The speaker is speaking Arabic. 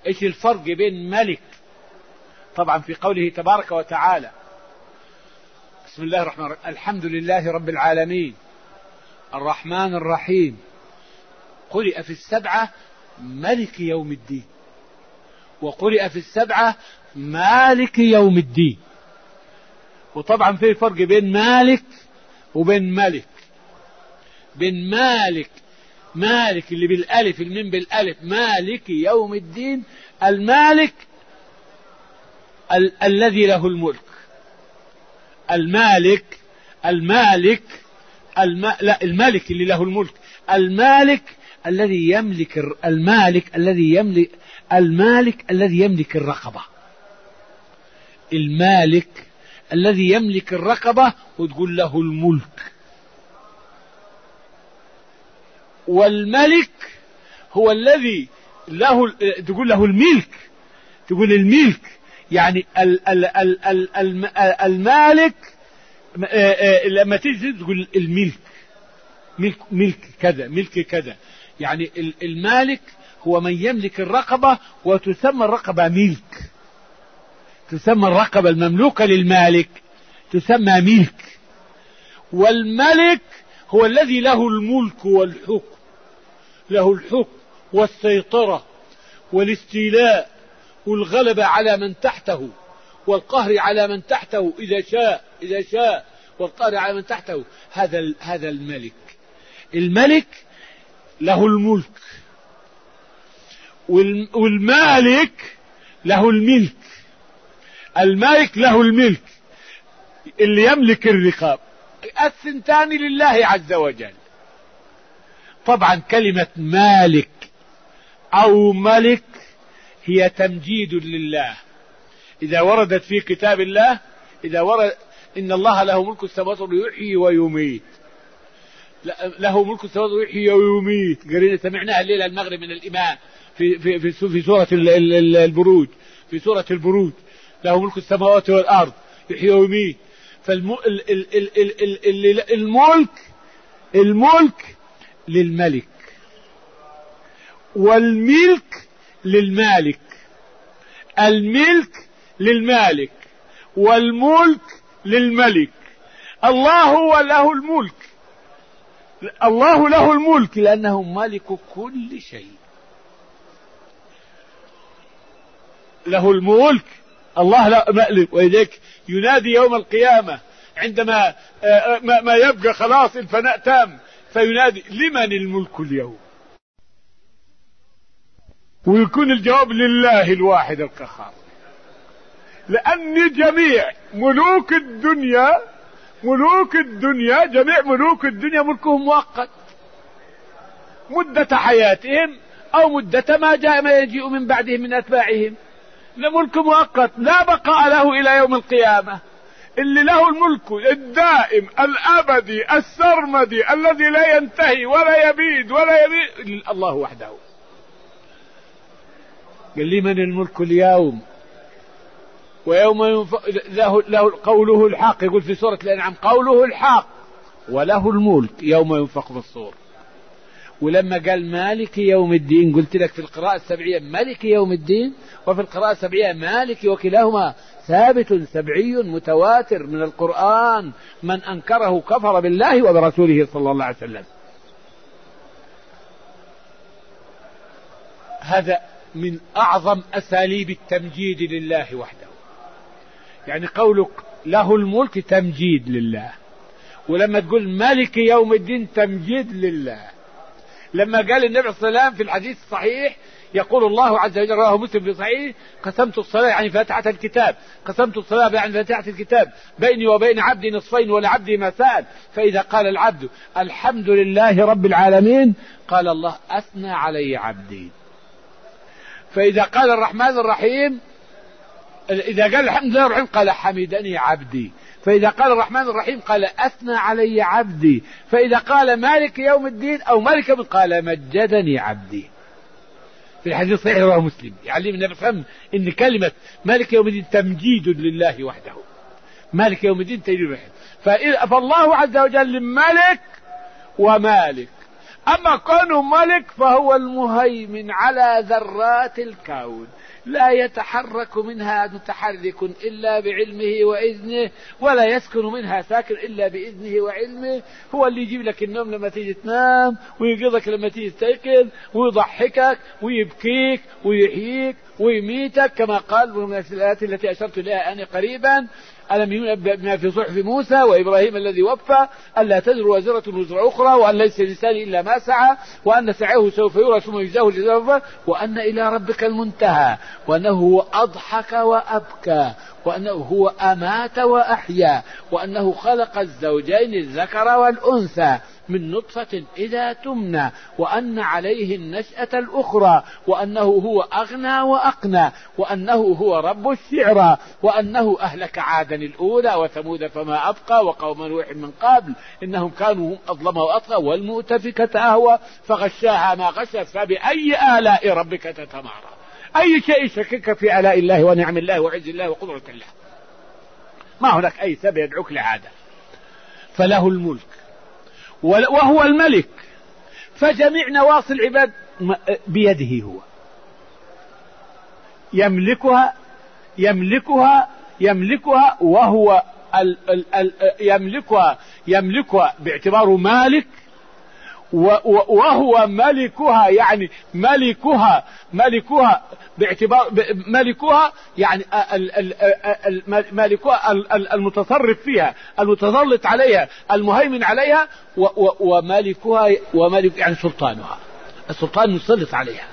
ايش الفرق بين ملك؟ طبعا في قوله تبارك وتعالى بسم الله الرحمن الرحيم الحمد لله رب العالمين الرحمن الرحيم قرئ في السبعة ملك يوم الدين، وقرئ في السبعة مالك يوم الدين. وطبعا في فرق بين مالك وبين ملك. بين مالك، مالك اللي بالالف، الميم بالالف، مالك يوم الدين، المالك الذي له الملك. المالك لا، الملك اللي له الملك، المالك الذي يملك، المالك الذي يملك الرقبة، المالك الذي يملك الرقبة وتقول له الملك. والملك هو الذي له، تقول له الملك، تقول الملك يعني المالك. لما تيجي تقول الملك، ملك كذا، ملك كذا، يعني المالك هو من يملك الرقبة، وتسمى الرقبة ملك، تسمى الرقبة المملوكة للمالك تسمى ملك. والملك هو الذي له الملك والحكم، له الحكم والسيطرة والاستيلاء والغلبة على من تحته والقهر على من تحته إذا شاء والقهر على من تحته. هذا الملك. الملك له الملك، والمالك له الملك. المالك له الملك اللي يملك الرقاب. الثنتان لله عز وجل. طبعا كلمة مالك أو ملك هي تمجيد لله. إذا وردت في كتاب الله، إذا ورد إن الله له ملك السماوات يحيي ويميت، له ملك السماوات يحيي ويميت، قرينا سمعناها الليلة المغرب من الإمام في سورة البروج، في سورة البروج، له ملك السماوات والأرض يحيي ويميت. الملك للملك، والملك للمالك، الملك للمالك والملك للملك. الله له الملك، الله له الملك لأنه مالك كل شيء، له الملك. الله لا مالك. وإذاك ينادي يوم القيامة عندما ما يبقى خلاص الفناء تام، فينادي لمن الملك اليوم؟ ويكون الجواب لله الواحد القهار، لأن جميع ملوك الدنيا، جميع ملوك الدنيا ملكهم مؤقت، مدة حياتهم أو مدة ما يجيء من بعدهم من أتباعهم، لملك مؤقت لا بقاء له إلى يوم القيامة. اللي له الملك الدائم الأبدي السرمدي الذي لا ينتهي ولا يبيد الله وحده. قال لي من الملك اليوم؟ ويوم له قوله الحق، يقول في سورة الأنعام قوله الحق وله الملك يوم ينفخ في الصور. ولما قال مالك يوم الدين قلت لك في القراءة السبعية ملك يوم الدين، وفي القراءة السبعية مالك، وكلاهما ثابت سبعي متواتر من القرآن، من أنكره كفر بالله وبرسوله صلى الله عليه وسلم. هذا من أعظم أساليب التمجيد لله وحده. يعني قولك له الملك تمجيد لله، ولما تقول مالك يوم الدين تمجيد لله. لما قال النبي صلى الله عليه وسلم في الحديث الصحيح، يقول الله عز وجل، رواه مسلم في صحيح، قسمت الصلاة يعني فاتحة الكتاب، قسمت الصلاة يعني فاتحة الكتاب بيني وبين عبدي نصفين ولعبدي ما سأل، فإذا قال العبد الحمد لله رب العالمين قال الله أثنى علي عبدي. فإذا قال الرحمن الرحيم، إذا قال الحمد لله الرحيم قال حمدني عبدي. فإذا قال الرحمن الرحيم قال أثنى علي عبدي. فإذا قال مالك يوم الدين أو مالك قال مجدني عبدي. في الحديث الصحيح رواه مسلم. يعلمنا نفهم إن كلمة مالك يوم الدين تمجيد لله وحده، مالك يوم الدين تمجيد وحده. فالله عز وجل ملك ومالك. أما كونه ملك فهو المهيمن على ذرات الكون، لا يتحرك منها متحرك إلا بعلمه وإذنه، ولا يسكن منها ساكن إلا بإذنه وعلمه. هو اللي يجيب لك النوم لما تيجي تنام، ويقظك لما تيجي تستيقظ، ويضحكك ويبكيك ويحييك ويميتك، كما قال من الآيات التي أشرت إليها أنا قريبا: ألم ينبأ بما في صحف موسى وإبراهيم الذي وفى ألا تزر وازرة وزر أخرى، وأن ليس للإنسان إلا ما سعى، وأن سعيه سوف يرى ثم يجزاه الجزاء، وأن إلى ربك المنتهى، وأنه هو أضحك وأبكى، وأنه هو أمات وأحيا، وأنه خلق الزوجين الذكر والأنثى من نطفة إذا تمنى، وأن عليه النشأة الأخرى، وأنه هو أغنى وأقنى، وأنه هو رب الشعرى، وأنه أهلك عادا الأولى وثمود فما أبقى وقوم نوح من قبل إنهم كانوا هم أظلم وأطغى، والمؤتفكة أهوى فغشاها ما غشت، فبأي آلاء ربك تتمارى؟ أي شيء شكك في آلاء الله ونعم الله وعز الله وقدرة الله؟ ما هناك أي سبب يدعوك لعادة. فله الملك وهو الملك، فجميع نواصي العباد بيده، هو يملكها وهو يملكها باعتباره مالك، وهو ملكها، يعني ملكها باعتبار ملكها، يعني ملكها المتصرف فيها، المتسلط عليها، المهيمن عليها، وملك يعني سلطانها، السلطان مسلط عليها.